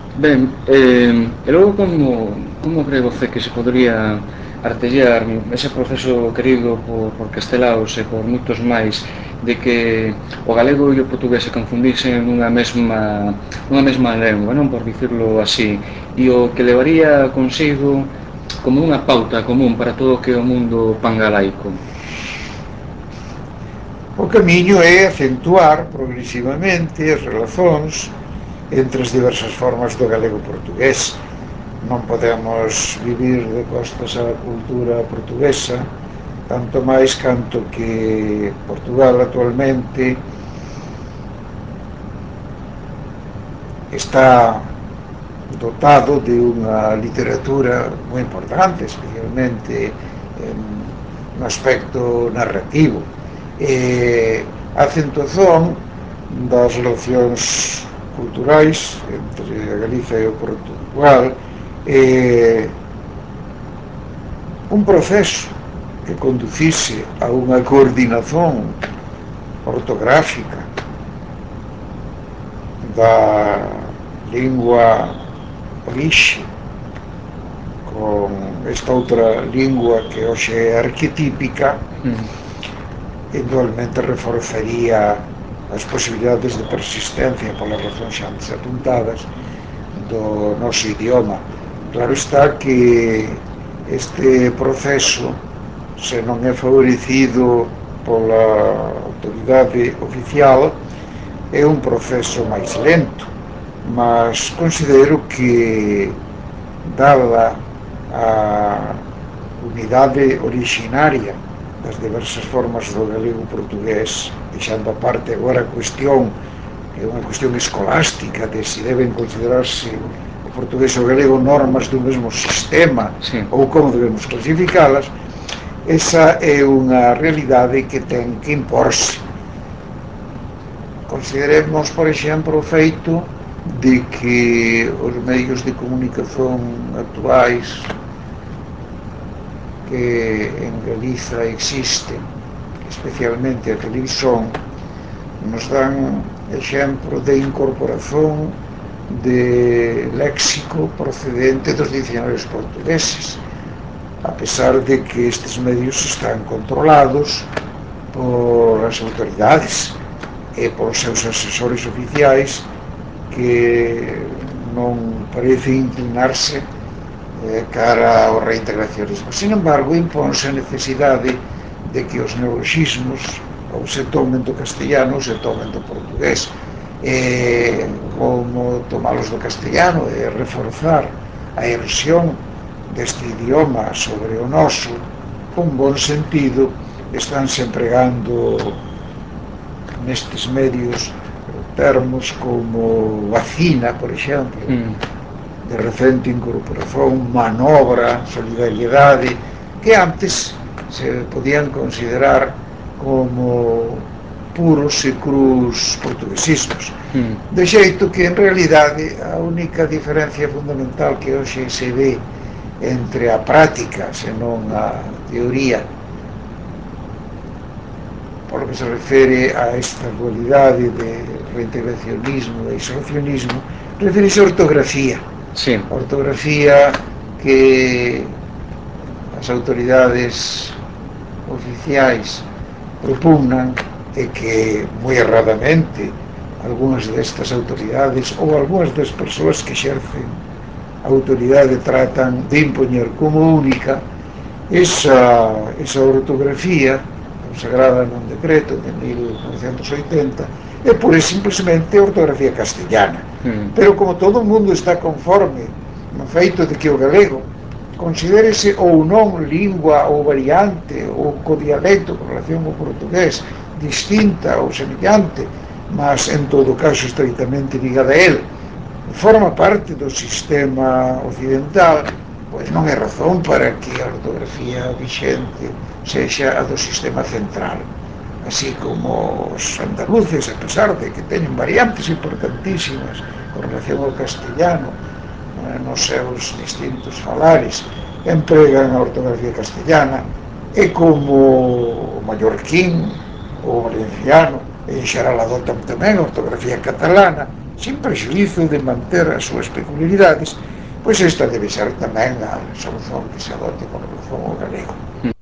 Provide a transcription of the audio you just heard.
Ben, e logo como cree você que se podría artellar ese proceso querido por Castelaos e por moitos máis de que o galego e o portugués se confundisen nunha mesma lengua, non por dicirlo así, e o que levaría consigo como unha pauta común para todo o que é o mundo pangalaico? O camiño é acentuar progresivamente as relazóns entre as diversas formas do galego portugués. Non podemos vivir de costas á cultura portuguesa, tanto máis canto que Portugal actualmente está dotado de unha literatura moi importante, especialmente no aspecto narrativo. A acentuación das relacións culturais entre a Galiza e o Portugal é un proceso que conducise a unha coordinación ortográfica da lingua orixe con esta outra lingua que hoxe é arquetípica, igualmente reforzaría as posibilidades de persistencia polas razóns xa antes apuntadas do noso idioma. Claro está que este proceso, se non é favorecido pola autoridade oficial, é un proceso máis lento, mas considero que, dada a unidade originaria das diversas formas do galego portugués, deixando aparte agora a cuestión, que é unha cuestión escolástica, de se deben considerarse o portugués e o galego normas do mesmo sistema, Sí. ou como debemos clasificalas, esa é unha realidade que ten que imporse. Consideremos, por exemplo, o feito de que os medios de comunicación actuais que en Galiza existen, especialmente a televisión, nos dan exemplo de incorporación de léxico procedente dos dicionarios portugueses, a pesar de que estes medios están controlados por as autoridades e polos seus asesores oficiais que non parece inclinarse cara ao reintegracionismo. Sin embargo, impónse a necesidade de que os neoloxismos ou se tomen do castellano ou se tomen do portugués. Como tomalos do castellano e reforzar a erosión deste idioma sobre o noso, con bon sentido, estánse empregando nestes medios termos como vacina, por exemplo, de recente incorporación, manobra, solidariedade, que antes se podían considerar como puros e crus portuguesismos. De xeito que, en realidade, a única diferencia fundamental que hoxe se ve entre a práctica, senón a teoría, por lo que se refere a esta dualidade de reintegracionismo e isolacionismo, refere-se a ortografía. Sí. A ortografía que as autoridades oficiais propugnan e que moi erradamente algunhas destas autoridades ou algunhas das persoas que exercen a autoridade tratan de impoñer como única esa ortografía consagrada nun decreto de 1980 é pura e simplesmente ortografía castellana. Pero como todo o mundo está conforme no feito de que o galego considérese ou non lingua ou variante ou codialecto con relación ao portugués distinta ou semellante, mas en todo caso estreitamente ligada a él, forma parte do sistema occidental, pois non é razón para que a ortografía vixente sexa a do sistema central. Así como os andaluces, a pesar de que teñen variantes importantísimas con relación ao castellano nos seus distintos falares, empregan a ortografía castellana, e como o mallorquín, o valenciano, e en xeral adotan tamén a ortografía catalana, sin prexuízo de manter as súas peculiaridades, pois esta debe ser tamén a solución que se adote con relación ao galego.